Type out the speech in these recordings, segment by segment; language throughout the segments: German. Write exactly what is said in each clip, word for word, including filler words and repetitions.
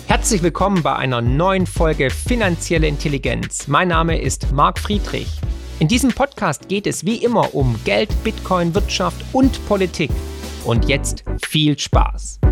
Herzlich willkommen bei einer neuen Folge Finanzielle Intelligenz. Mein Name ist Marc Friedrich. In diesem Podcast geht es wie immer um Geld, Bitcoin, Wirtschaft und Politik. Und jetzt viel Spaß!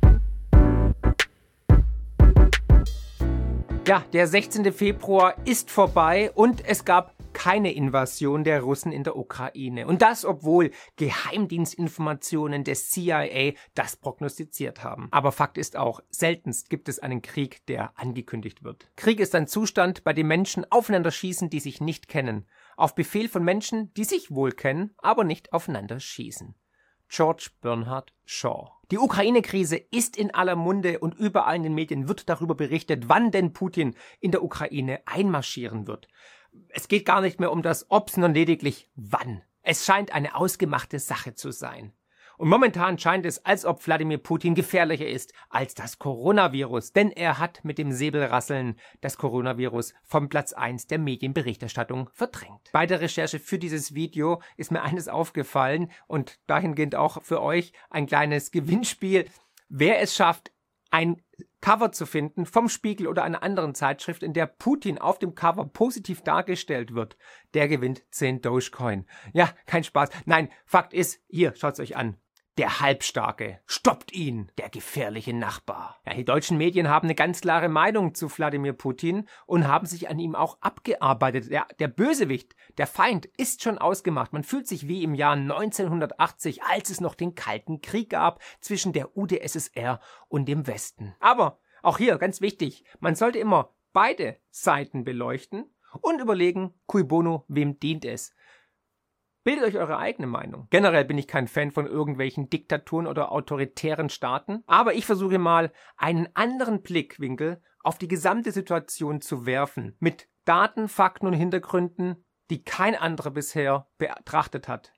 Ja, der sechzehnte Februar ist vorbei und es gab keine Invasion der Russen in der Ukraine. Und das, obwohl Geheimdienstinformationen des C I A das prognostiziert haben. Aber Fakt ist auch, seltenst gibt es einen Krieg, der angekündigt wird. Krieg ist ein Zustand, bei dem Menschen aufeinander schießen, die sich nicht kennen. Auf Befehl von Menschen, die sich wohl kennen, aber nicht aufeinander schießen. George Bernard Shaw. Die Ukraine-Krise ist in aller Munde und überall in den Medien wird darüber berichtet, wann denn Putin in der Ukraine einmarschieren wird. Es geht gar nicht mehr um das Ob, sondern lediglich wann. Es scheint eine ausgemachte Sache zu sein. Und momentan scheint es, als ob Wladimir Putin gefährlicher ist als das Coronavirus, denn er hat mit dem Säbelrasseln das Coronavirus vom Platz eins der Medienberichterstattung verdrängt. Bei der Recherche für dieses Video ist mir eines aufgefallen und dahingehend auch für euch ein kleines Gewinnspiel. Wer es schafft, ein Cover zu finden vom Spiegel oder einer anderen Zeitschrift, in der Putin auf dem Cover positiv dargestellt wird, der gewinnt zehn Dogecoin. Ja, kein Spaß. Nein, Fakt ist, hier, schaut's euch an. Der Halbstarke stoppt ihn, der gefährliche Nachbar. Ja, die deutschen Medien haben eine ganz klare Meinung zu Wladimir Putin und haben sich an ihm auch abgearbeitet. Der, der Bösewicht, der Feind ist schon ausgemacht. Man fühlt sich wie im Jahr neunzehnhundertachtzig, als es noch den Kalten Krieg gab zwischen der U d S S R und dem Westen. Aber auch hier ganz wichtig, man sollte immer beide Seiten beleuchten und überlegen, cui bono, wem dient es. Bildet euch eure eigene Meinung. Generell bin ich kein Fan von irgendwelchen Diktaturen oder autoritären Staaten, aber ich versuche mal, einen anderen Blickwinkel auf die gesamte Situation zu werfen, mit Daten, Fakten und Hintergründen, die kein anderer bisher betrachtet hat.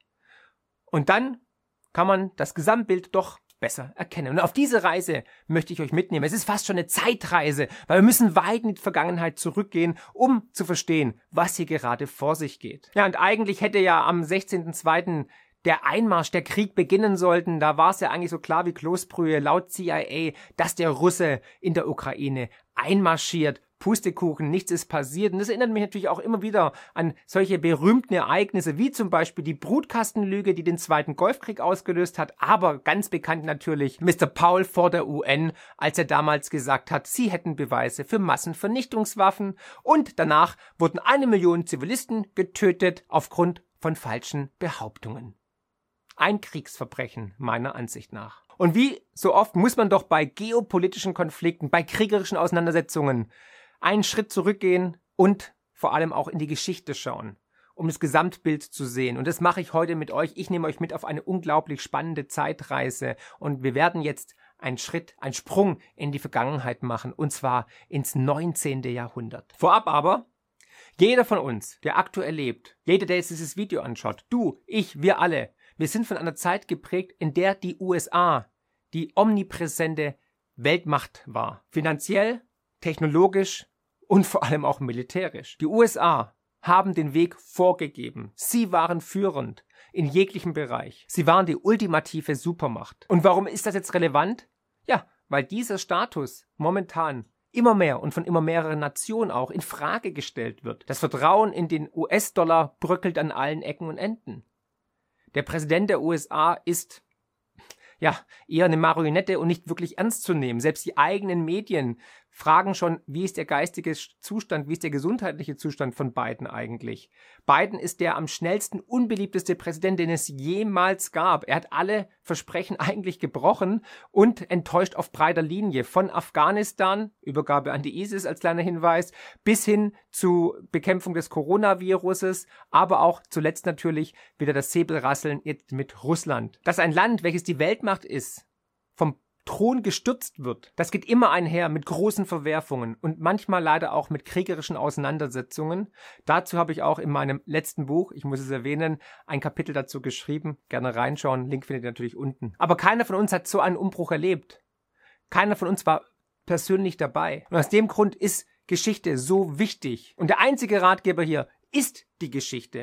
Und dann kann man das Gesamtbild doch besser erkennen. Und auf diese Reise möchte ich euch mitnehmen. Es ist fast schon eine Zeitreise, weil wir müssen weit in die Vergangenheit zurückgehen, um zu verstehen, was hier gerade vor sich geht. Ja, und eigentlich hätte ja am sechzehnten zweiten der Einmarsch, der Krieg beginnen sollten. Da war es ja eigentlich so klar wie Kloßbrühe laut C I A, dass der Russe in der Ukraine einmarschiert. Pustekuchen, nichts ist passiert. Und das erinnert mich natürlich auch immer wieder an solche berühmten Ereignisse, wie zum Beispiel die Brutkastenlüge, die den Zweiten Golfkrieg ausgelöst hat, aber ganz bekannt natürlich Mister Powell vor der U N, als er damals gesagt hat, sie hätten Beweise für Massenvernichtungswaffen und danach wurden eine Million Zivilisten getötet aufgrund von falschen Behauptungen. Ein Kriegsverbrechen, meiner Ansicht nach. Und wie so oft muss man doch bei geopolitischen Konflikten, bei kriegerischen Auseinandersetzungen einen Schritt zurückgehen und vor allem auch in die Geschichte schauen, um das Gesamtbild zu sehen. Und das mache ich heute mit euch. Ich nehme euch mit auf eine unglaublich spannende Zeitreise und wir werden jetzt einen Schritt, einen Sprung in die Vergangenheit machen, und zwar ins neunzehnte Jahrhundert. Vorab aber, jeder von uns, der aktuell lebt, jeder, der jetzt dieses Video anschaut, du, ich, wir alle, wir sind von einer Zeit geprägt, in der die U S A die omnipräsente Weltmacht war. Finanziell, technologisch und vor allem auch militärisch. Die U S A haben den Weg vorgegeben. Sie waren führend in jeglichem Bereich. Sie waren die ultimative Supermacht. Und warum ist das jetzt relevant? Ja, weil dieser Status momentan immer mehr und von immer mehreren Nationen auch in Frage gestellt wird. Das Vertrauen in den U S-Dollar bröckelt an allen Ecken und Enden. Der Präsident der U S A ist ja eher eine Marionette und nicht wirklich ernst zu nehmen. Selbst die eigenen Medien fragen schon, wie ist der geistige Zustand, wie ist der gesundheitliche Zustand von Biden eigentlich? Biden ist der am schnellsten unbeliebteste Präsident, den es jemals gab. Er hat alle Versprechen eigentlich gebrochen und enttäuscht auf breiter Linie. Von Afghanistan, Übergabe an die ISIS als kleiner Hinweis, bis hin zu Bekämpfung des Coronaviruses, aber auch zuletzt natürlich wieder das Säbelrasseln jetzt mit Russland. Dass ein Land, welches die Weltmacht ist, vom Thron gestürzt wird, das geht immer einher mit großen Verwerfungen und manchmal leider auch mit kriegerischen Auseinandersetzungen. Dazu habe ich auch in meinem letzten Buch, ich muss es erwähnen, ein Kapitel dazu geschrieben. Gerne reinschauen, Link findet ihr natürlich unten. Aber keiner von uns hat so einen Umbruch erlebt. Keiner von uns war persönlich dabei. Und aus dem Grund ist Geschichte so wichtig. Und der einzige Ratgeber hier ist die Geschichte.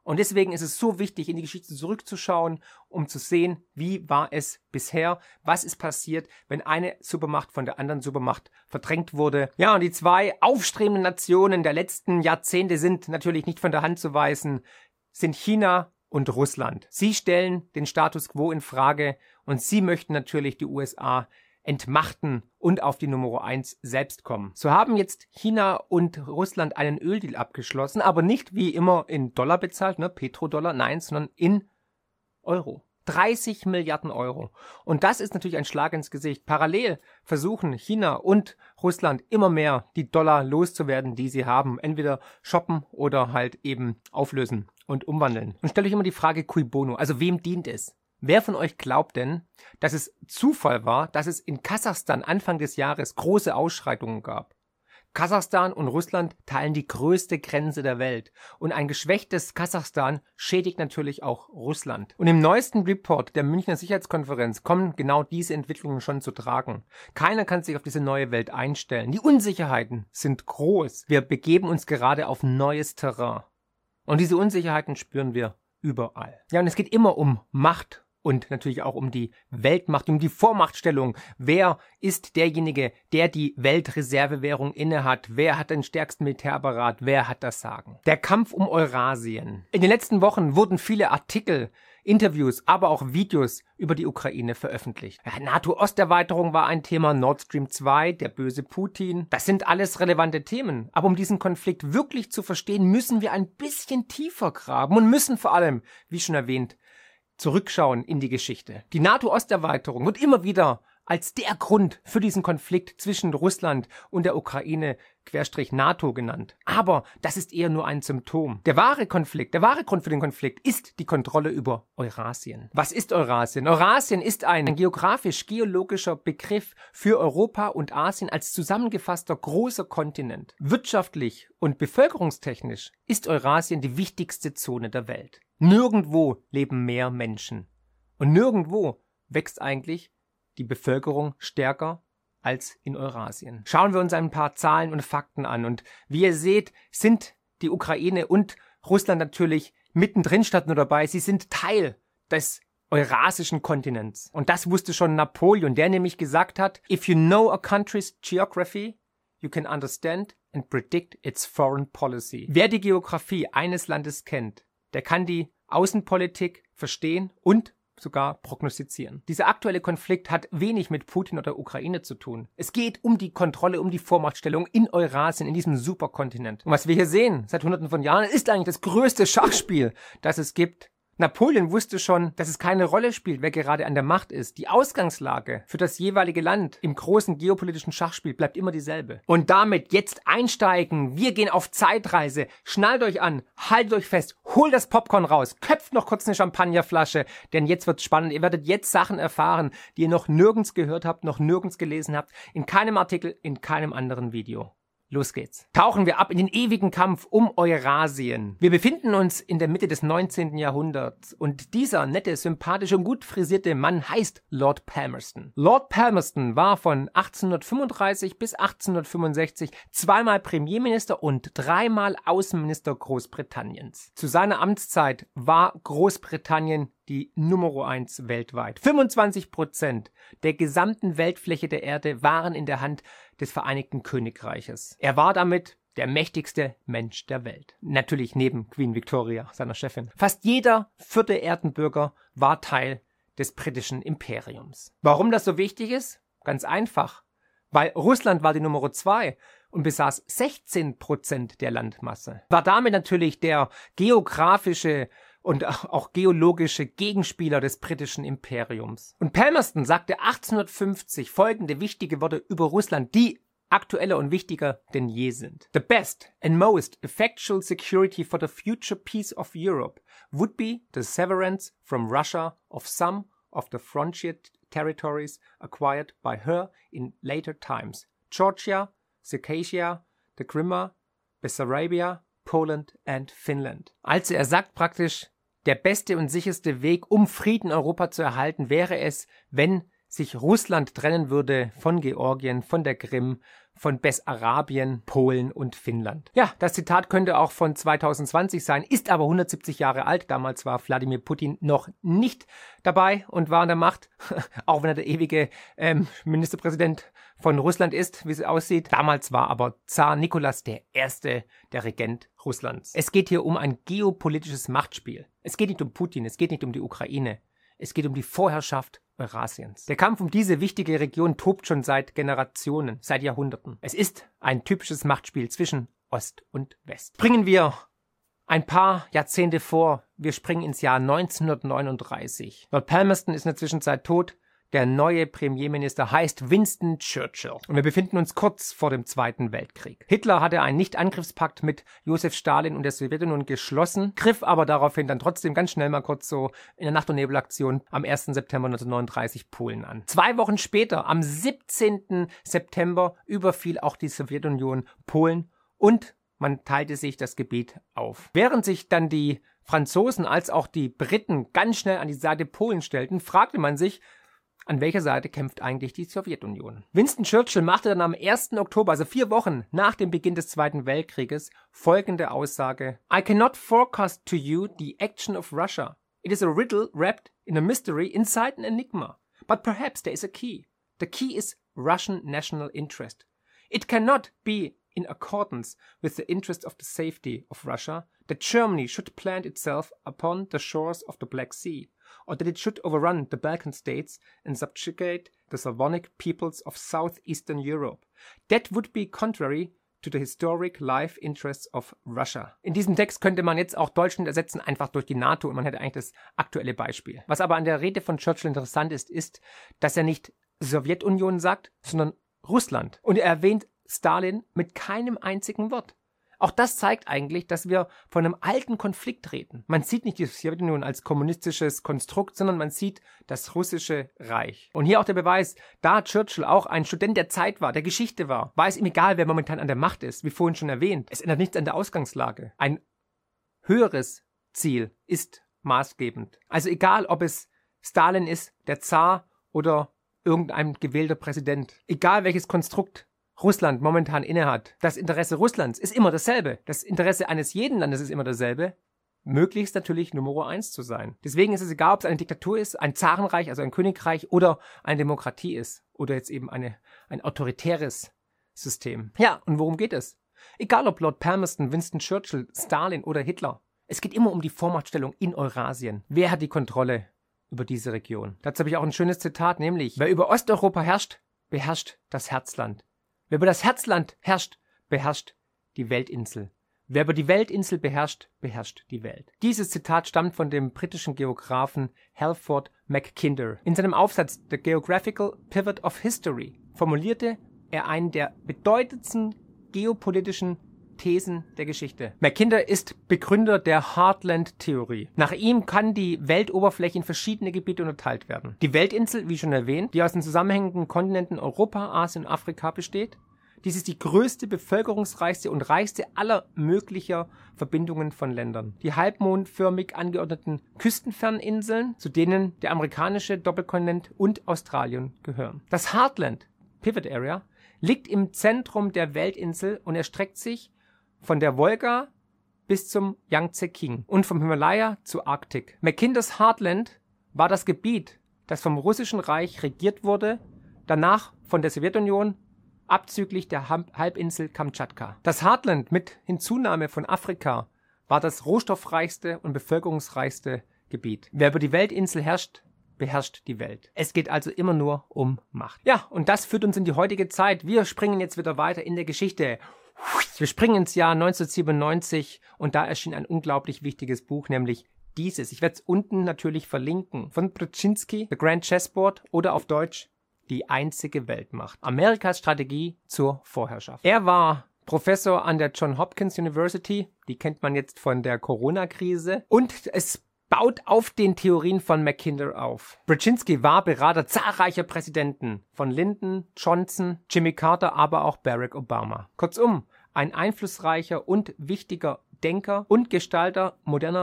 Und deswegen ist es so wichtig, in die Geschichte zurückzuschauen, um zu sehen, wie war es bisher, was ist passiert, wenn eine Supermacht von der anderen Supermacht verdrängt wurde. Ja, und die zwei aufstrebenden Nationen der letzten Jahrzehnte sind natürlich nicht von der Hand zu weisen, sind China und Russland. Sie stellen den Status quo in Frage und sie möchten natürlich die U S A entmachten und auf die Nummer eins selbst kommen. So haben jetzt China und Russland einen Öldeal abgeschlossen, aber nicht wie immer in Dollar bezahlt, ne, Petrodollar, nein, sondern in Euro. dreißig Milliarden Euro. Und das ist natürlich ein Schlag ins Gesicht. Parallel versuchen China und Russland immer mehr die Dollar loszuwerden, die sie haben. Entweder shoppen oder halt eben auflösen und umwandeln. Und stellt euch immer die Frage, cui bono, also wem dient es? Wer von euch glaubt denn, dass es Zufall war, dass es in Kasachstan Anfang des Jahres große Ausschreitungen gab? Kasachstan und Russland teilen die größte Grenze der Welt. Und ein geschwächtes Kasachstan schädigt natürlich auch Russland. Und im neuesten Report der Münchner Sicherheitskonferenz kommen genau diese Entwicklungen schon zu tragen. Keiner kann sich auf diese neue Welt einstellen. Die Unsicherheiten sind groß. Wir begeben uns gerade auf neues Terrain. Und diese Unsicherheiten spüren wir überall. Ja, und es geht immer um Macht. Und natürlich auch um die Weltmacht, um die Vormachtstellung. Wer ist derjenige, der die Weltreservewährung innehat? Wer hat den stärksten Militärapparat? Wer hat das Sagen? Der Kampf um Eurasien. In den letzten Wochen wurden viele Artikel, Interviews, aber auch Videos über die Ukraine veröffentlicht. Ja, NATO-Osterweiterung war ein Thema, Nord Stream zwei, der böse Putin. Das sind alles relevante Themen. Aber um diesen Konflikt wirklich zu verstehen, müssen wir ein bisschen tiefer graben und müssen vor allem, wie schon erwähnt, zurückschauen in die Geschichte. Die NATO-Osterweiterung wird immer wieder als der Grund für diesen Konflikt zwischen Russland und der Ukraine Querstrich NATO genannt. Aber das ist eher nur ein Symptom. Der wahre Konflikt, der wahre Grund für den Konflikt ist die Kontrolle über Eurasien. Was ist Eurasien? Eurasien ist ein geografisch-geologischer Begriff für Europa und Asien als zusammengefasster großer Kontinent. Wirtschaftlich und bevölkerungstechnisch ist Eurasien die wichtigste Zone der Welt. Nirgendwo leben mehr Menschen. Und nirgendwo wächst eigentlich die Bevölkerung stärker als in Eurasien. Schauen wir uns ein paar Zahlen und Fakten an. Und wie ihr seht, sind die Ukraine und Russland natürlich mittendrin statt nur dabei. Sie sind Teil des eurasischen Kontinents. Und das wusste schon Napoleon, der nämlich gesagt hat, if you know a country's geography, you can understand and predict its foreign policy. Wer die Geografie eines Landes kennt, der kann die Außenpolitik verstehen und sogar prognostizieren. Dieser aktuelle Konflikt hat wenig mit Putin oder der Ukraine zu tun. Es geht um die Kontrolle, um die Vormachtstellung in Eurasien, in diesem Superkontinent. Und was wir hier sehen, seit hunderten von Jahren, ist eigentlich das größte Schachspiel, das es gibt. Napoleon wusste schon, dass es keine Rolle spielt, wer gerade an der Macht ist. Die Ausgangslage für das jeweilige Land im großen geopolitischen Schachspiel bleibt immer dieselbe. Und damit jetzt einsteigen. Wir gehen auf Zeitreise. Schnallt euch an, haltet euch fest, holt das Popcorn raus, köpft noch kurz eine Champagnerflasche, denn jetzt wird's spannend. Ihr werdet jetzt Sachen erfahren, die ihr noch nirgends gehört habt, noch nirgends gelesen habt, in keinem Artikel, in keinem anderen Video. Los geht's. Tauchen wir ab in den ewigen Kampf um Eurasien. Wir befinden uns in der Mitte des neunzehnten Jahrhunderts und dieser nette, sympathische und gut frisierte Mann heißt Lord Palmerston. Lord Palmerston war von achtzehnhundertfünfunddreißig bis achtzehnhundertfünfundsechzig zweimal Premierminister und dreimal Außenminister Großbritanniens. Zu seiner Amtszeit war Großbritannien die Nummer eins weltweit. fünfundzwanzig Prozent der gesamten Weltfläche der Erde waren in der Hand des Vereinigten Königreiches. Er war damit der mächtigste Mensch der Welt. Natürlich neben Queen Victoria, seiner Chefin. Fast jeder vierte Erdenbürger war Teil des britischen Imperiums. Warum das so wichtig ist? Ganz einfach. Weil Russland war die Nummer zwei und besaß sechzehn Prozent der Landmasse. War damit natürlich der geografische und auch geologische Gegenspieler des britischen Imperiums. Und Palmerston sagte achtzehnhundertfünfzig folgende wichtige Worte über Russland, die aktueller und wichtiger denn je sind. The best and most effectual security for the future peace of Europe would be the severance from Russia of some of the frontier territories acquired by her in later times. Georgia, Circassia, the Crimea, Bessarabia, Poland and Finland. Also er sagt praktisch, der beste und sicherste Weg, um Frieden in Europa zu erhalten, wäre es, wenn sich Russland trennen würde von Georgien, von der Krim, von Bessarabien, Polen und Finnland. Ja, das Zitat könnte auch von zwanzig zwanzig sein, ist aber hundertsiebzig Jahre alt. Damals war Wladimir Putin noch nicht dabei und war an der Macht, auch wenn er der ewige ähm, Ministerpräsident von Russland ist, wie es aussieht. Damals war aber Zar Nikolas der Erste der Regent Russlands. Es geht hier um ein geopolitisches Machtspiel. Es geht nicht um Putin, es geht nicht um die Ukraine. Es geht um die Vorherrschaft Eurasiens. Der Kampf um diese wichtige Region tobt schon seit Generationen, seit Jahrhunderten. Es ist ein typisches Machtspiel zwischen Ost und West. Bringen wir ein paar Jahrzehnte vor. Wir springen ins Jahr neunzehnhundertneununddreißig. Lord Palmerston ist in der Zwischenzeit tot. Der neue Premierminister heißt Winston Churchill. Und wir befinden uns kurz vor dem Zweiten Weltkrieg. Hitler hatte einen Nicht-Angriffspakt mit Josef Stalin und der Sowjetunion geschlossen, griff aber daraufhin dann trotzdem ganz schnell mal kurz so in der Nacht- und Nebelaktion am ersten September neunzehnhundertneununddreißig Polen an. Zwei Wochen später, am siebzehnten September, überfiel auch die Sowjetunion Polen und man teilte sich das Gebiet auf. Während sich dann die Franzosen als auch die Briten ganz schnell an die Seite Polen stellten, fragte man sich, an welcher Seite kämpft eigentlich die Sowjetunion? Winston Churchill machte dann am ersten Oktober, also vier Wochen nach dem Beginn des Zweiten Weltkrieges, folgende Aussage: I cannot forecast to you the action of Russia. It is a riddle wrapped in a mystery inside an enigma. But perhaps there is a key. The key is Russian national interest. It cannot be in accordance with the interest of the safety of Russia that Germany should plant itself upon the shores of the Black Sea, or that it should overrun the Balkan states and subjugate the Slavonic peoples of southeastern Europe. That would be contrary to the historic life interests of Russia. In diesem Text könnte man jetzt auch Deutschland ersetzen, einfach durch die NATO, und man hätte eigentlich das aktuelle Beispiel. Was aber an der Rede von Churchill interessant ist, ist, dass er nicht Sowjetunion sagt, sondern Russland. Und er erwähnt Stalin mit keinem einzigen Wort. Auch das zeigt eigentlich, dass wir von einem alten Konflikt reden. Man sieht nicht die Sowjetunion als kommunistisches Konstrukt, sondern man sieht das russische Reich. Und hier auch der Beweis, da Churchill auch ein Student der Zeit war, der Geschichte war, war es ihm egal, wer momentan an der Macht ist, wie vorhin schon erwähnt. Es ändert nichts an der Ausgangslage. Ein höheres Ziel ist maßgebend. Also egal, ob es Stalin ist, der Zar oder irgendein gewählter Präsident. Egal welches Konstrukt Russland momentan innehat. Das Interesse Russlands ist immer dasselbe. Das Interesse eines jeden Landes ist immer dasselbe. Möglichst natürlich Nummer eins zu sein. Deswegen ist es egal, ob es eine Diktatur ist, ein Zarenreich, also ein Königreich, oder eine Demokratie ist. Oder jetzt eben eine, ein autoritäres System. Ja, und worum geht es? Egal ob Lord Palmerston, Winston Churchill, Stalin oder Hitler. Es geht immer um die Vormachtstellung in Eurasien. Wer hat die Kontrolle über diese Region? Dazu habe ich auch ein schönes Zitat, nämlich: Wer über Osteuropa herrscht, beherrscht das Herzland. Wer über das Herzland herrscht, beherrscht die Weltinsel. Wer über die Weltinsel beherrscht, beherrscht die Welt. Dieses Zitat stammt von dem britischen Geographen Halford Mackinder. In seinem Aufsatz The Geographical Pivot of History formulierte er einen der bedeutendsten geopolitischen Thesen der Geschichte. Mackinder ist Begründer der Heartland-Theorie. Nach ihm kann die Weltoberfläche in verschiedene Gebiete unterteilt werden. Die Weltinsel, wie schon erwähnt, die aus den zusammenhängenden Kontinenten Europa, Asien und Afrika besteht. Dies ist die größte, bevölkerungsreichste und reichste aller möglicher Verbindungen von Ländern. Die halbmondförmig angeordneten küstenfernen Inseln, zu denen der amerikanische Doppelkontinent und Australien gehören. Das Heartland, Pivot Area, liegt im Zentrum der Weltinsel und erstreckt sich von der Wolga bis zum Yangtze King und vom Himalaya zur Arktik. Mackinders Heartland war das Gebiet, das vom Russischen Reich regiert wurde, danach von der Sowjetunion, abzüglich der Halbinsel Kamtschatka. Das Heartland mit Hinzunahme von Afrika war das rohstoffreichste und bevölkerungsreichste Gebiet. Wer über die Weltinsel herrscht, beherrscht die Welt. Es geht also immer nur um Macht. Ja, und das führt uns in die heutige Zeit. Wir springen jetzt wieder weiter in der Geschichte. Wir springen ins Jahr neunzehnhundertsiebenundneunzig und da erschien ein unglaublich wichtiges Buch, nämlich dieses. Ich werde es unten natürlich verlinken. Von Brzezinski, The Grand Chessboard, oder auf Deutsch Die einzige Weltmacht. Amerikas Strategie zur Vorherrschaft. Er war Professor an der Johns Hopkins University. Die kennt man jetzt von der Corona-Krise. Und es baut auf den Theorien von Mackinder auf. Brzezinski war Berater zahlreicher Präsidenten, von Lyndon Johnson, Jimmy Carter, aber auch Barack Obama. Kurzum, ein einflussreicher und wichtiger Denker und Gestalter moderner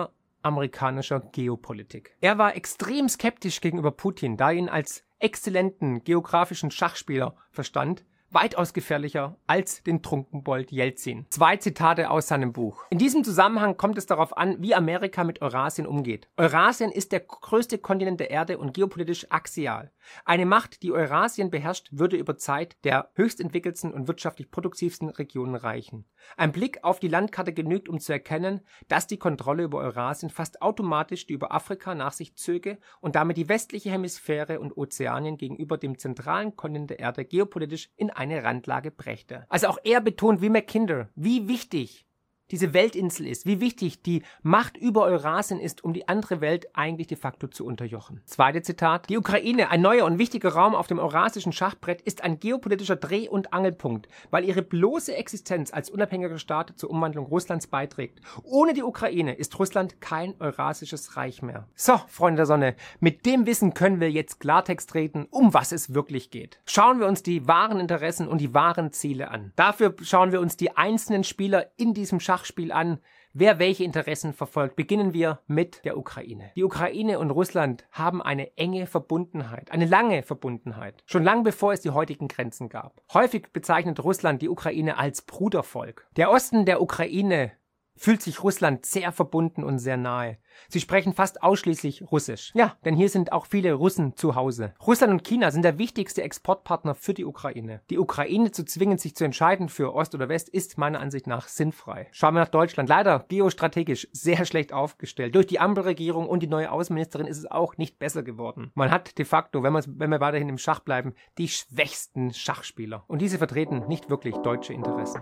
amerikanischer Geopolitik. Er war extrem skeptisch gegenüber Putin, da er ihn als exzellenten geografischen Schachspieler verstand, weitaus gefährlicher als den Trunkenbold Jelzin. Zwei Zitate aus seinem Buch. In diesem Zusammenhang kommt es darauf an, wie Amerika mit Eurasien umgeht. Eurasien ist der größte Kontinent der Erde und geopolitisch axial. Eine Macht, die Eurasien beherrscht, würde über Zeit der höchstentwickelsten und wirtschaftlich produktivsten Regionen reichen. Ein Blick auf die Landkarte genügt, um zu erkennen, dass die Kontrolle über Eurasien fast automatisch die über Afrika nach sich zöge und damit die westliche Hemisphäre und Ozeanien gegenüber dem zentralen Kontinent der Erde geopolitisch in eine Randlage brächte. Also auch er betont wie Mackinder, wie wichtig diese Weltinsel ist, wie wichtig die Macht über Eurasien ist, um die andere Welt eigentlich de facto zu unterjochen. Zweite Zitat. Die Ukraine, ein neuer und wichtiger Raum auf dem eurasischen Schachbrett, ist ein geopolitischer Dreh- und Angelpunkt, weil ihre bloße Existenz als unabhängiger Staat zur Umwandlung Russlands beiträgt. Ohne die Ukraine ist Russland kein eurasisches Reich mehr. So, Freunde der Sonne, mit dem Wissen können wir jetzt Klartext reden, um was es wirklich geht. Schauen wir uns die wahren Interessen und die wahren Ziele an. Dafür schauen wir uns die einzelnen Spieler in diesem Schach Spiel an, wer welche Interessen verfolgt. Beginnen wir mit der Ukraine. Die Ukraine und Russland haben eine enge Verbundenheit, eine lange Verbundenheit, schon lange bevor es die heutigen Grenzen gab. Häufig bezeichnet Russland die Ukraine als Brudervolk. Der Osten der Ukraine fühlt sich Russland sehr verbunden und sehr nahe. Sie sprechen fast ausschließlich Russisch. Ja, denn hier sind auch viele Russen zu Hause. Russland und China sind der wichtigste Exportpartner für die Ukraine. Die Ukraine zu zwingen, sich zu entscheiden für Ost oder West, ist meiner Ansicht nach sinnfrei. Schauen wir nach Deutschland. Leider geostrategisch sehr schlecht aufgestellt. Durch die Ampelregierung und die neue Außenministerin ist es auch nicht besser geworden. Man hat de facto, wenn, wenn wir weiterhin im Schach bleiben, die schwächsten Schachspieler. Und diese vertreten nicht wirklich deutsche Interessen.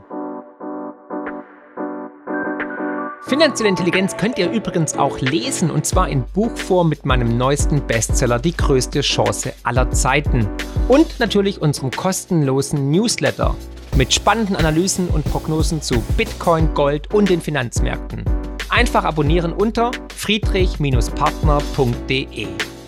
Finanzielle Intelligenz könnt ihr übrigens auch lesen, und zwar in Buchform mit meinem neuesten Bestseller Die größte Chance aller Zeiten. Und natürlich unserem kostenlosen Newsletter mit spannenden Analysen und Prognosen zu Bitcoin, Gold und den Finanzmärkten. Einfach abonnieren unter friedrich Partner punkt de.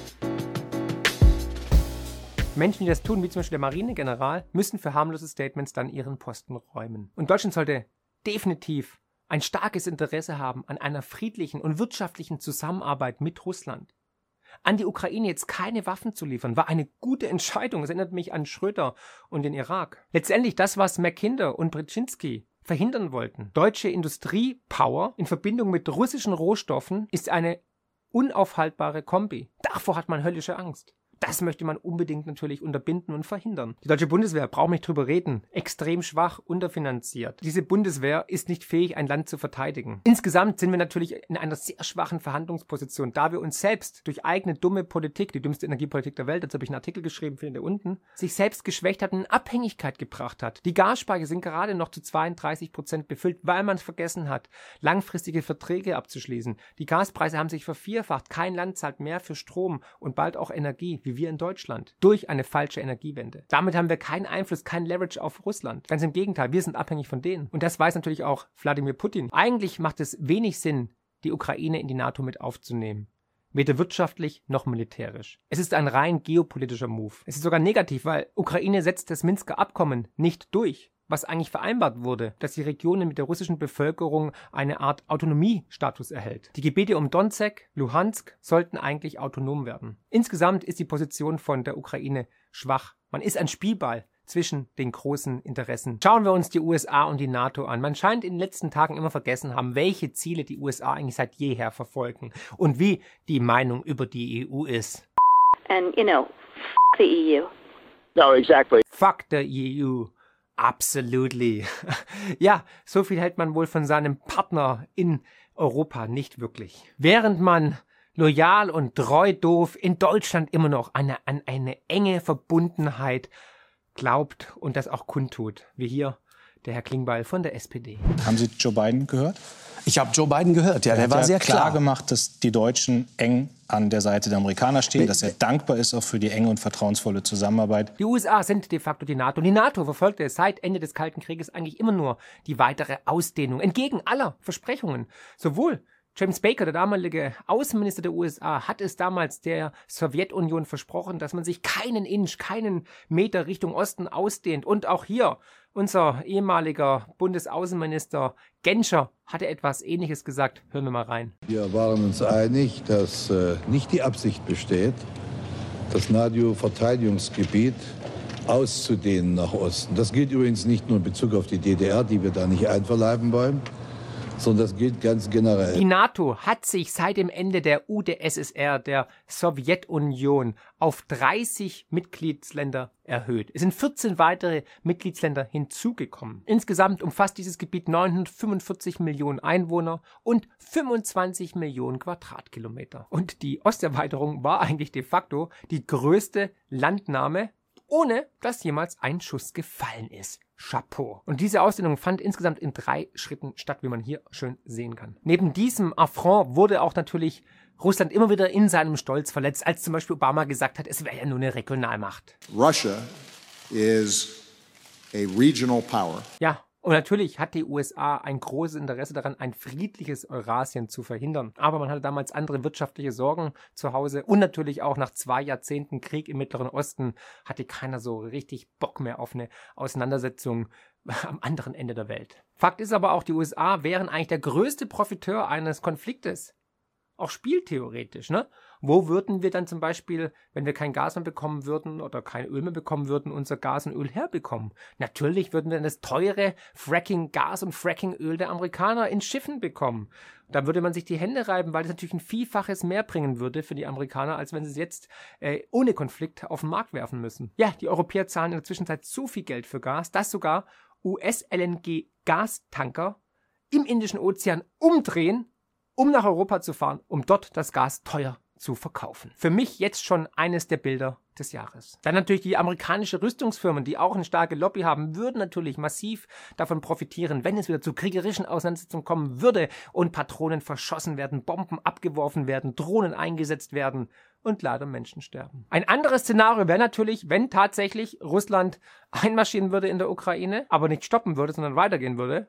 Menschen, die das tun, wie zum Beispiel der Marinegeneral, müssen für harmlose Statements dann ihren Posten räumen. Und Deutschland sollte definitiv ein starkes Interesse haben an einer friedlichen und wirtschaftlichen Zusammenarbeit mit Russland. An die Ukraine jetzt keine Waffen zu liefern, war eine gute Entscheidung. Es erinnert mich an Schröder und den Irak. Letztendlich das, was Mackinder und Brzezinski verhindern wollten. Deutsche Industriepower in Verbindung mit russischen Rohstoffen ist eine unaufhaltbare Kombi. Davor hat man höllische Angst. Das möchte man unbedingt natürlich unterbinden und verhindern. Die deutsche Bundeswehr, braucht nicht drüber reden, extrem schwach, unterfinanziert. Diese Bundeswehr ist nicht fähig, ein Land zu verteidigen. Insgesamt sind wir natürlich in einer sehr schwachen Verhandlungsposition, da wir uns selbst durch eigene dumme Politik, die dümmste Energiepolitik der Welt, dazu habe ich einen Artikel geschrieben, findet ihr unten, sich selbst geschwächt hat und in Abhängigkeit gebracht hat. Die Gasspeicher sind gerade noch zu zweiunddreißig Prozent befüllt, weil man es vergessen hat, langfristige Verträge abzuschließen. Die Gaspreise haben sich vervierfacht. Kein Land zahlt mehr für Strom und bald auch Energie, wie wir in Deutschland, durch eine falsche Energiewende. Damit haben wir keinen Einfluss, keinen Leverage auf Russland. Ganz im Gegenteil, wir sind abhängig von denen. Und das weiß natürlich auch Wladimir Putin. Eigentlich macht es wenig Sinn, die Ukraine in die NATO mit aufzunehmen. Weder wirtschaftlich noch militärisch. Es ist ein rein geopolitischer Move. Es ist sogar negativ, weil Ukraine setzt das Minsker Abkommen nicht durch, was eigentlich vereinbart wurde, dass die Region mit der russischen Bevölkerung eine Art Autonomiestatus erhält. Die Gebiete um Donetsk, Luhansk sollten eigentlich autonom werden. Insgesamt ist die Position von der Ukraine schwach. Man ist ein Spielball zwischen den großen Interessen. Schauen wir uns die U S A und die NATO an. Man scheint in den letzten Tagen immer vergessen haben, welche Ziele die U S A eigentlich seit jeher verfolgen und wie die Meinung über die E U ist. And, you know, f*** the E U. No, exactly. Fuck the E U. Absolutely. Ja, so viel hält man wohl von seinem Partner in Europa nicht wirklich. Während man loyal und treu doof in Deutschland immer noch an eine, an eine enge Verbundenheit glaubt und das auch kundtut, wie hier der Herr Klingbeil von der S P D. Haben Sie Joe Biden gehört? Ich habe Joe Biden gehört, ja, er der war ja sehr klar. klar. gemacht, dass die Deutschen eng an der Seite der Amerikaner stehen, dass er dankbar ist auch für die enge und vertrauensvolle Zusammenarbeit. Die U S A sind de facto die NATO. Und die NATO verfolgte seit Ende des Kalten Krieges eigentlich immer nur die weitere Ausdehnung, entgegen aller Versprechungen. Sowohl James Baker, der damalige Außenminister der U S A, hat es damals der Sowjetunion versprochen, dass man sich keinen Inch, keinen Meter Richtung Osten ausdehnt. Und auch hier Unser ehemaliger Bundesaußenminister Genscher hatte etwas Ähnliches gesagt. Hören wir mal rein. Wir waren uns einig, dass äh, nicht die Absicht besteht, das NATO-Verteidigungsgebiet auszudehnen nach Osten. Das gilt übrigens nicht nur in Bezug auf die D D R, die wir da nicht einverleiben wollen, sondern das gilt ganz generell. Die NATO hat sich seit dem Ende der U d S S R, der Sowjetunion, auf dreißig Mitgliedsländer erhöht. Es sind vierzehn weitere Mitgliedsländer hinzugekommen. Insgesamt umfasst dieses Gebiet neunhundertfünfundvierzig Millionen Einwohner und fünfundzwanzig Millionen Quadratkilometer. Und die Osterweiterung war eigentlich de facto die größte Landnahme, ohne dass jemals ein Schuss gefallen ist. Chapeau. Und diese Ausdehnung fand insgesamt in drei Schritten statt, wie man hier schön sehen kann. Neben diesem Affront wurde auch natürlich Russland immer wieder in seinem Stolz verletzt, als zum Beispiel Obama gesagt hat, es wäre ja nur eine Regionalmacht. Russia is a regional power. Ja. Und natürlich hat die U S A ein großes Interesse daran, ein friedliches Eurasien zu verhindern. Aber man hatte damals andere wirtschaftliche Sorgen zu Hause. Und natürlich auch nach zwei Jahrzehnten Krieg im Mittleren Osten hatte keiner so richtig Bock mehr auf eine Auseinandersetzung am anderen Ende der Welt. Fakt ist aber auch, die U S A wären eigentlich der größte Profiteur eines Konfliktes. Auch spieltheoretisch, ne? Wo würden wir dann zum Beispiel, wenn wir kein Gas mehr bekommen würden oder kein Öl mehr bekommen würden, unser Gas und Öl herbekommen? Natürlich würden wir dann das teure Fracking-Gas und Fracking-Öl der Amerikaner in Schiffen bekommen. Da würde man sich die Hände reiben, weil das natürlich ein Vielfaches mehr bringen würde für die Amerikaner, als wenn sie es jetzt äh, ohne Konflikt auf den Markt werfen müssen. Ja, die Europäer zahlen in der Zwischenzeit so viel Geld für Gas, dass sogar U S-L N G-Gastanker im Indischen Ozean umdrehen, um nach Europa zu fahren, um dort das Gas teuer zu verkaufen. Für mich jetzt schon eines der Bilder des Jahres. Dann natürlich die amerikanische Rüstungsfirmen, die auch eine starke Lobby haben, würden natürlich massiv davon profitieren, wenn es wieder zu kriegerischen Auseinandersetzungen kommen würde und Patronen verschossen werden, Bomben abgeworfen werden, Drohnen eingesetzt werden und leider Menschen sterben. Ein anderes Szenario wäre natürlich, wenn tatsächlich Russland einmarschieren würde in der Ukraine, aber nicht stoppen würde, sondern weitergehen würde.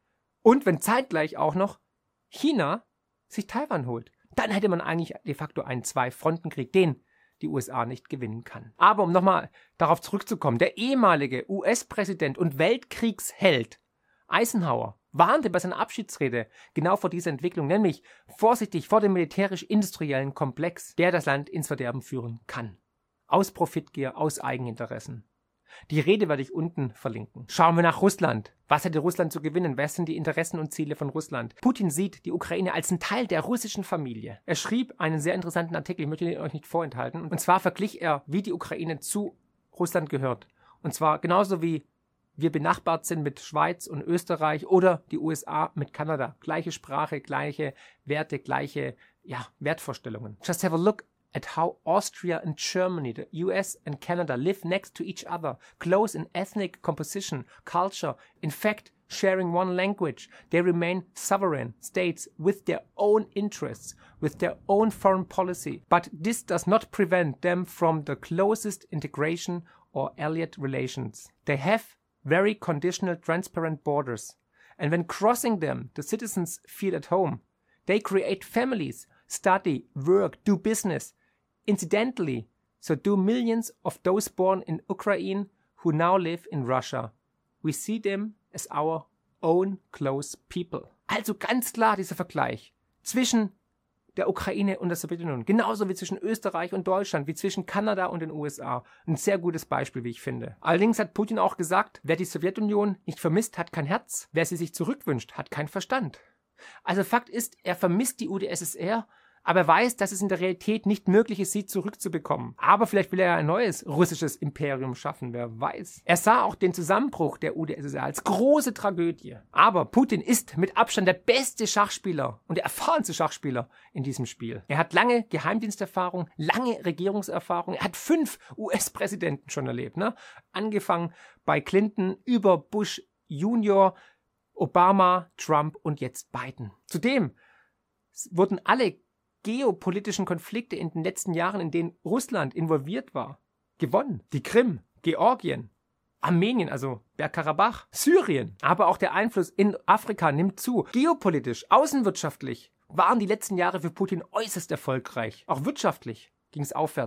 Und wenn zeitgleich auch noch China sich Taiwan holt. Dann hätte man eigentlich de facto einen Zwei-Fronten-Krieg, den die U S A nicht gewinnen kann. Aber um nochmal darauf zurückzukommen, der ehemalige U S-Präsident und Weltkriegsheld Eisenhower warnte bei seiner Abschiedsrede genau vor dieser Entwicklung, nämlich vorsichtig vor dem militärisch-industriellen Komplex, der das Land ins Verderben führen kann. Aus Profitgier, aus Eigeninteressen. Die Rede werde ich unten verlinken. Schauen wir nach Russland. Was hätte Russland zu gewinnen? Was sind die Interessen und Ziele von Russland? Putin sieht die Ukraine als einen Teil der russischen Familie. Er schrieb einen sehr interessanten Artikel, ich möchte ihn euch nicht vorenthalten. Und zwar verglich er, wie die Ukraine zu Russland gehört. Und zwar genauso wie wir benachbart sind mit Schweiz und Österreich oder die U S A mit Kanada. Gleiche Sprache, gleiche Werte, gleiche ja, Wertvorstellungen. Just have a look at how Austria and Germany, the U S and Canada live next to each other, close in ethnic composition, culture, in fact, sharing one language. They remain sovereign states with their own interests, with their own foreign policy. But this does not prevent them from the closest integration or allied relations. They have very conditional, transparent borders. And when crossing them, the citizens feel at home. They create families, study, work, do business. Incidentally, so do millions of those born in Ukraine who now live in Russia. We see them as our own close people. Also ganz klar dieser Vergleich zwischen der Ukraine und der Sowjetunion, genauso wie zwischen Österreich und Deutschland, wie zwischen Kanada und den U S A. Ein sehr gutes Beispiel, wie ich finde. Allerdings hat Putin auch gesagt, wer die Sowjetunion nicht vermisst, hat kein Herz. Wer sie sich zurückwünscht, hat keinen Verstand. Also Fakt ist, er vermisst die U d S S R, aber er weiß, dass es in der Realität nicht möglich ist, sie zurückzubekommen. Aber vielleicht will er ein neues russisches Imperium schaffen, wer weiß. Er sah auch den Zusammenbruch der U d S S R als große Tragödie. Aber Putin ist mit Abstand der beste Schachspieler und der erfahrenste Schachspieler in diesem Spiel. Er hat lange Geheimdiensterfahrung, lange Regierungserfahrung. Er hat fünf U S-Präsidenten schon erlebt, ne? Angefangen bei Clinton über Bush Junior, Obama, Trump und jetzt Biden. Zudem wurden alle geopolitischen Konflikte in den letzten Jahren, in denen Russland involviert war, gewonnen. Die Krim, Georgien, Armenien, also Bergkarabach, Syrien, aber auch der Einfluss in Afrika nimmt zu. Geopolitisch, außenwirtschaftlich waren die letzten Jahre für Putin äußerst erfolgreich. Auch wirtschaftlich ging es aufwärts.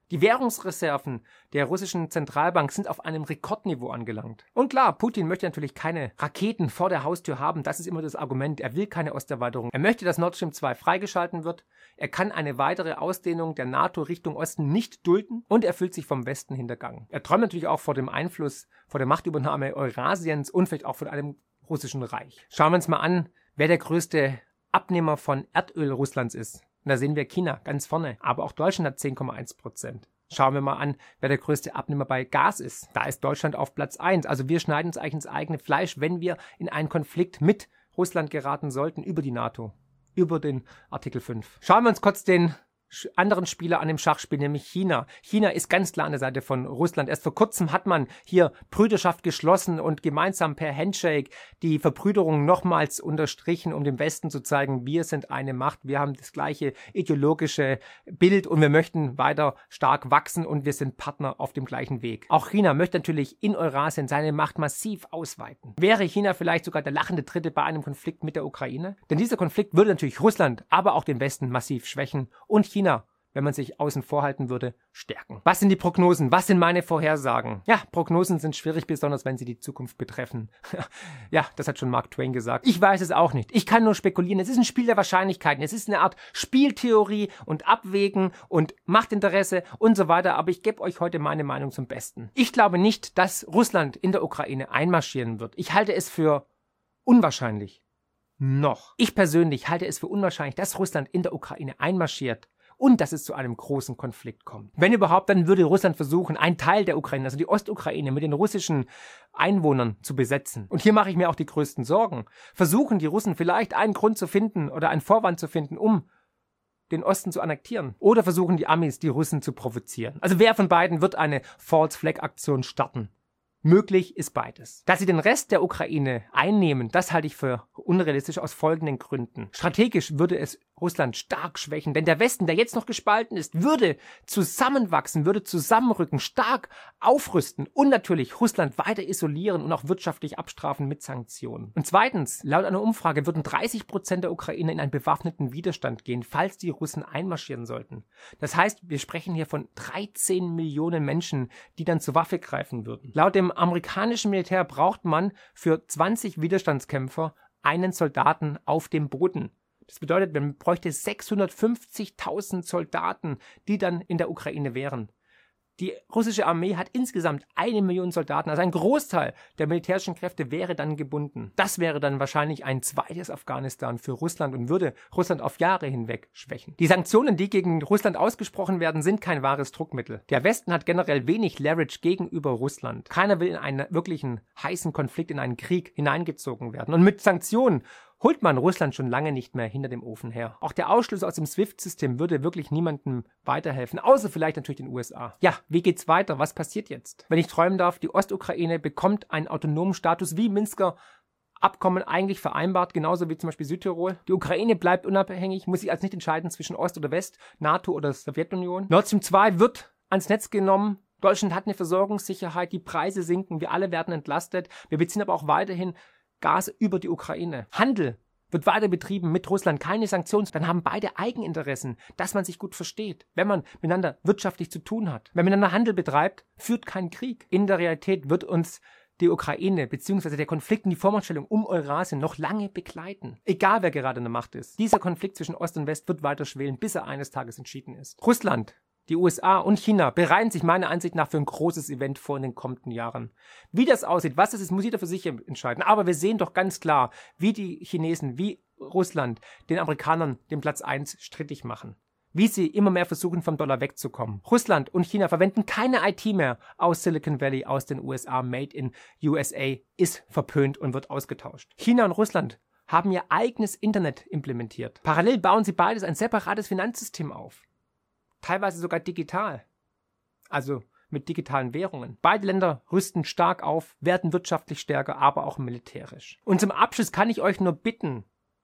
Die Währungsreserven der russischen Zentralbank sind auf einem Rekordniveau angelangt. Und klar, Putin möchte natürlich keine Raketen vor der Haustür haben. Das ist immer das Argument. Er will keine Osterweiterung. Er möchte, dass Nord Stream zwei freigeschalten wird. Er kann eine weitere Ausdehnung der NATO Richtung Osten nicht dulden. Und er fühlt sich vom Westen hintergangen. Er träumt natürlich auch vor dem Einfluss, vor der Machtübernahme Eurasiens und vielleicht auch von einem russischen Reich. Schauen wir uns mal an, wer der größte Abnehmer von Erdöl Russlands ist. Und da sehen wir China ganz vorne, aber auch Deutschland hat zehn Komma eins Prozent. Schauen wir mal an, wer der größte Abnehmer bei Gas ist. Da ist Deutschland auf Platz eins. Also wir schneiden uns eigentlich ins eigene Fleisch, wenn wir in einen Konflikt mit Russland geraten sollten über die NATO, über den Artikel fünf. Schauen wir uns kurz den anderen Spieler an dem Schachspiel, nämlich China. China ist ganz klar an der Seite von Russland. Erst vor kurzem hat man hier Brüderschaft geschlossen und gemeinsam per Handshake die Verbrüderung nochmals unterstrichen, um dem Westen zu zeigen, wir sind eine Macht, wir haben das gleiche ideologische Bild und wir möchten weiter stark wachsen und wir sind Partner auf dem gleichen Weg. Auch China möchte natürlich in Eurasien seine Macht massiv ausweiten. Wäre China vielleicht sogar der lachende Dritte bei einem Konflikt mit der Ukraine? Denn dieser Konflikt würde natürlich Russland, aber auch den Westen massiv schwächen und China China, wenn man sich außen vor halten würde, stärken. Was sind die Prognosen? Was sind meine Vorhersagen? Ja, Prognosen sind schwierig, besonders wenn sie die Zukunft betreffen. Ja, das hat schon Mark Twain gesagt. Ich weiß es auch nicht. Ich kann nur spekulieren. Es ist ein Spiel der Wahrscheinlichkeiten. Es ist eine Art Spieltheorie und Abwägen und Machtinteresse und so weiter. Aber ich gebe euch heute meine Meinung zum Besten. Ich glaube nicht, dass Russland in der Ukraine einmarschieren wird. Ich halte es für unwahrscheinlich. Noch. Ich persönlich halte es für unwahrscheinlich, dass Russland in der Ukraine einmarschiert und dass es zu einem großen Konflikt kommt. Wenn überhaupt, dann würde Russland versuchen, einen Teil der Ukraine, also die Ostukraine, mit den russischen Einwohnern zu besetzen. Und hier mache ich mir auch die größten Sorgen. Versuchen die Russen vielleicht einen Grund zu finden oder einen Vorwand zu finden, um den Osten zu annektieren. Oder versuchen die Amis, die Russen zu provozieren. Also wer von beiden wird eine False-Flag-Aktion starten? Möglich ist beides. Dass sie den Rest der Ukraine einnehmen, das halte ich für unrealistisch aus folgenden Gründen. Strategisch würde es Russland stark schwächen, denn der Westen, der jetzt noch gespalten ist, würde zusammenwachsen, würde zusammenrücken, stark aufrüsten und natürlich Russland weiter isolieren und auch wirtschaftlich abstrafen mit Sanktionen. Und zweitens, laut einer Umfrage würden dreißig Prozent der Ukraine in einen bewaffneten Widerstand gehen, falls die Russen einmarschieren sollten. Das heißt, wir sprechen hier von dreizehn Millionen Menschen, die dann zur Waffe greifen würden. Laut dem amerikanischen Militär braucht man für zwanzig Widerstandskämpfer einen Soldaten auf dem Boden. Das bedeutet, man bräuchte sechshundertfünfzigtausend Soldaten, die dann in der Ukraine wären. Die russische Armee hat insgesamt eine Million Soldaten, also ein Großteil der militärischen Kräfte wäre dann gebunden. Das wäre dann wahrscheinlich ein zweites Afghanistan für Russland und würde Russland auf Jahre hinweg schwächen. Die Sanktionen, die gegen Russland ausgesprochen werden, sind kein wahres Druckmittel. Der Westen hat generell wenig Leverage gegenüber Russland. Keiner will in einen wirklichen heißen Konflikt, in einen Krieg hineingezogen werden. Und mit Sanktionen holt man Russland schon lange nicht mehr hinter dem Ofen her. Auch der Ausschluss aus dem SWIFT-System würde wirklich niemandem weiterhelfen, außer vielleicht natürlich den U S A. Ja, wie geht's weiter? Was passiert jetzt? Wenn ich träumen darf, die Ostukraine bekommt einen autonomen Status wie Minsker Abkommen eigentlich vereinbart, genauso wie zum Beispiel Südtirol. Die Ukraine bleibt unabhängig, muss sich also nicht entscheiden zwischen Ost oder West, NATO oder Sowjetunion. Nord Stream zwei wird ans Netz genommen. Deutschland hat eine Versorgungssicherheit, die Preise sinken, wir alle werden entlastet. Wir beziehen aber auch weiterhin Gas über die Ukraine. Handel wird weiter betrieben mit Russland, keine Sanktionen. Dann haben beide Eigeninteressen, dass man sich gut versteht. Wenn man miteinander wirtschaftlich zu tun hat, wenn man miteinander Handel betreibt, führt kein Krieg. In der Realität wird uns die Ukraine bzw. der Konflikt und die Vormachtstellung um Eurasien noch lange begleiten. Egal wer gerade in der Macht ist. Dieser Konflikt zwischen Ost und West wird weiter schwelen, bis er eines Tages entschieden ist. Russland, die U S A und China bereiten sich meiner Ansicht nach für ein großes Event vor in den kommenden Jahren. Wie das aussieht, was das ist, muss jeder für sich entscheiden. Aber wir sehen doch ganz klar, wie die Chinesen, wie Russland den Amerikanern den Platz eins strittig machen. Wie sie immer mehr versuchen, vom Dollar wegzukommen. Russland und China verwenden keine I T mehr aus Silicon Valley, aus den U S A. Made in U S A ist verpönt und wird ausgetauscht. China und Russland haben ihr eigenes Internet implementiert. Parallel bauen sie beides ein separates Finanzsystem auf. Teilweise sogar digital. Also mit digitalen Währungen. Beide Länder rüsten stark auf, werden wirtschaftlich stärker, aber auch militärisch. Und zum Abschluss kann ich euch nur bitten,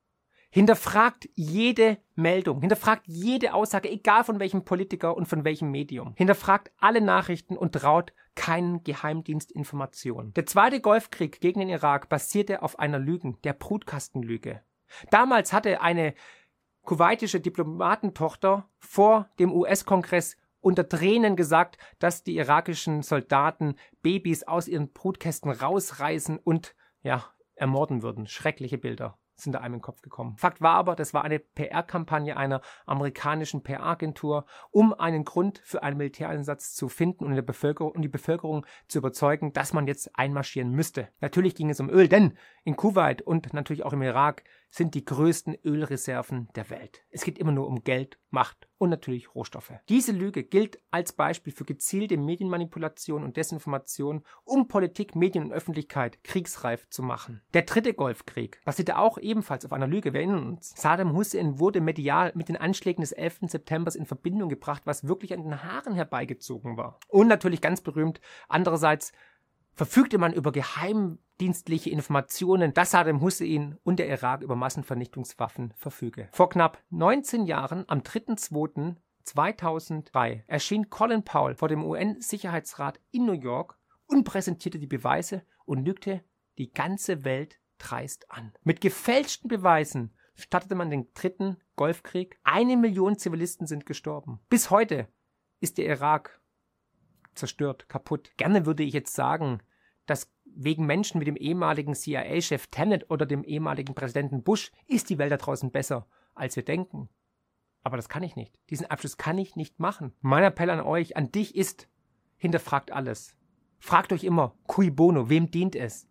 hinterfragt jede Meldung, hinterfragt jede Aussage, egal von welchem Politiker und von welchem Medium. Hinterfragt alle Nachrichten und traut keinen Geheimdienstinformationen. Der zweite Golfkrieg gegen den Irak basierte auf einer Lüge, der Brutkastenlüge. Damals hatte eine kuwaitische Diplomatentochter vor dem U S-Kongress unter Tränen gesagt, dass die irakischen Soldaten Babys aus ihren Brutkästen rausreißen und, ja, ermorden würden. Schreckliche Bilder sind da einem in den Kopf gekommen. Fakt war aber, das war eine P R-Kampagne einer amerikanischen P R-Agentur, um einen Grund für einen Militäreinsatz zu finden und, in der Bevölkerung, um die Bevölkerung zu überzeugen, dass man jetzt einmarschieren müsste. Natürlich ging es um Öl, denn in Kuwait und natürlich auch im Irak sind die größten Ölreserven der Welt. Es geht immer nur um Geld, Macht und natürlich Rohstoffe. Diese Lüge gilt als Beispiel für gezielte Medienmanipulation und Desinformation, um Politik, Medien und Öffentlichkeit kriegsreif zu machen. Der dritte Golfkrieg basierte auch ebenfalls auf einer Lüge. Wir erinnern uns. Saddam Hussein wurde medial mit den Anschlägen des elften September in Verbindung gebracht, was wirklich an den Haaren herbeigezogen war. Und natürlich ganz berühmt, andererseits verfügte man über geheimdienstliche Informationen, dass Saddam Hussein und der Irak über Massenvernichtungswaffen verfüge. Vor knapp neunzehn Jahren, am dritter zweiter zweitausenddrei, erschien Colin Powell vor dem U N-Sicherheitsrat in New York und präsentierte die Beweise und lügte die ganze Welt dreist an. Mit gefälschten Beweisen startete man den dritten Golfkrieg. Eine Million Zivilisten sind gestorben. Bis heute ist der Irak zerstört, kaputt. Gerne würde ich jetzt sagen, dass wegen Menschen wie dem ehemaligen C I A-Chef Tenet oder dem ehemaligen Präsidenten Bush ist die Welt da draußen besser, als wir denken. Aber das kann ich nicht. Diesen Abschluss kann ich nicht machen. Mein Appell an euch, an dich ist, hinterfragt alles. Fragt euch immer, cui bono, wem dient es?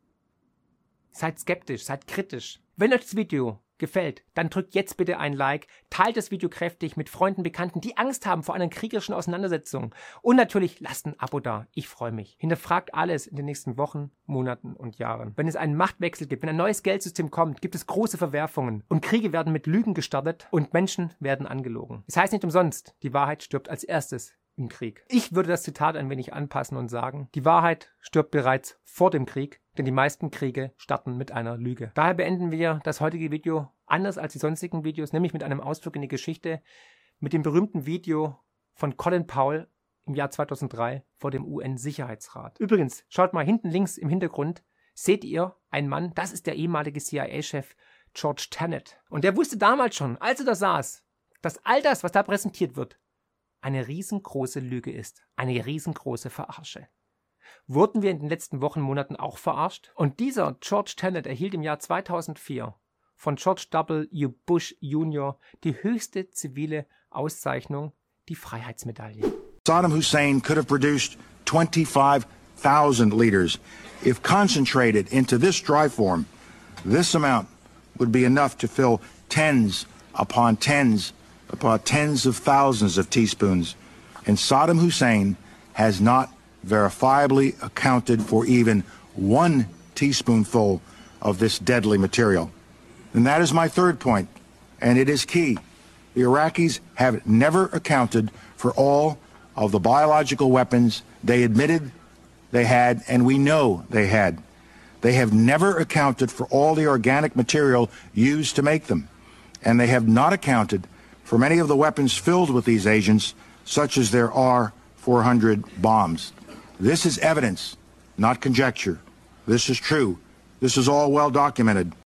Seid skeptisch, seid kritisch. Wenn euch das Video gefällt, dann drückt jetzt bitte ein Like, teilt das Video kräftig mit Freunden, Bekannten, die Angst haben vor einer kriegerischen Auseinandersetzung. Und natürlich lasst ein Abo da, ich freue mich. Hinterfragt alles in den nächsten Wochen, Monaten und Jahren. Wenn es einen Machtwechsel gibt, wenn ein neues Geldsystem kommt, gibt es große Verwerfungen und Kriege werden mit Lügen gestartet und Menschen werden angelogen. Das heißt nicht umsonst, die Wahrheit stirbt als erstes im Krieg. Ich würde das Zitat ein wenig anpassen und sagen, die Wahrheit stirbt bereits vor dem Krieg, denn die meisten Kriege starten mit einer Lüge. Daher beenden wir das heutige Video anders als die sonstigen Videos, nämlich mit einem Ausflug in die Geschichte, mit dem berühmten Video von Colin Powell im Jahr zweitausenddrei vor dem U N-Sicherheitsrat. Übrigens, schaut mal hinten links im Hintergrund, seht ihr einen Mann, das ist der ehemalige C I A-Chef George Tenet. Und der wusste damals schon, als er da saß, dass all das, was da präsentiert wird, eine riesengroße Lüge ist, eine riesengroße Verarsche. Wurden wir in den letzten Wochen, Monaten auch verarscht? Und dieser George Tenet erhielt im Jahr zweitausendvier von George W. Bush Junior die höchste zivile Auszeichnung, die Freiheitsmedaille. Saddam Hussein could have produced twenty-five thousand liters. If concentrated into this dry form, this amount would be enough to fill tens upon tens upon tens of thousands of teaspoons. And Saddam Hussein has not verifiably accounted for even one teaspoonful of this deadly material. And that is my third point, and it is key. The Iraqis have never accounted for all of the biological weapons they admitted they had, and we know they had. They have never accounted for all the organic material used to make them, and they have not accounted for many of the weapons filled with these agents, such as their R four hundred bombs. This is evidence, not conjecture. This is true. This is all well documented.